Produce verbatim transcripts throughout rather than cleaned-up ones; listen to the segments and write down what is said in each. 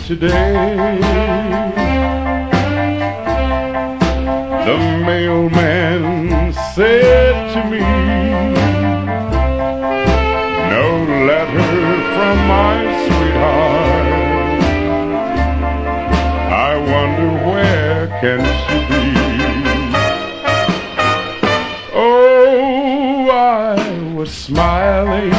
today. The mailman said to me, no letter from my sweetheart. I wonder where can she be? Oh, I was smiling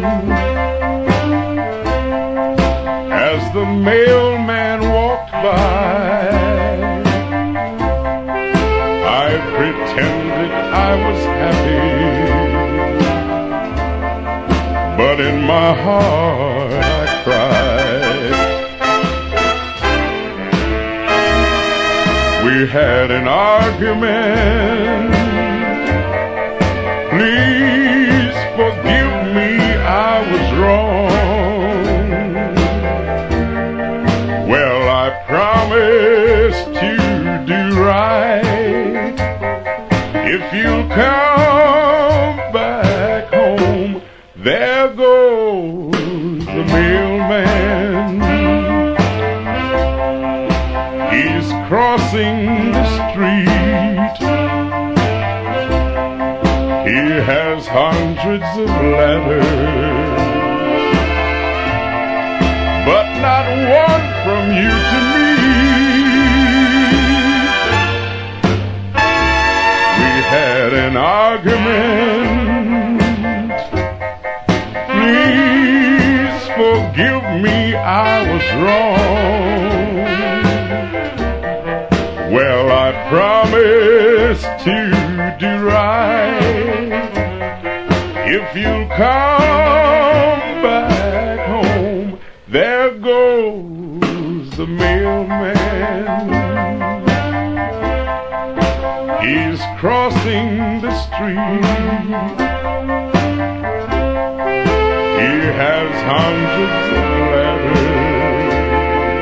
as the mailman walked by. I pretended I was happy, but in my heart I cried. We had an argument. Please forgive me, I was wrong. Well, I promised to do right if you come back home. There goes the mailman. He's crossing the street. He has hundreds of letters, but not one from you to me. We had an argument. Please forgive me, I was wrong. Well, I promised to do right if you come back home. There goes the mailman. He's crossing the street. He has hundreds of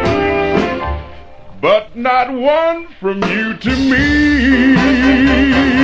letters, but not one from you to me.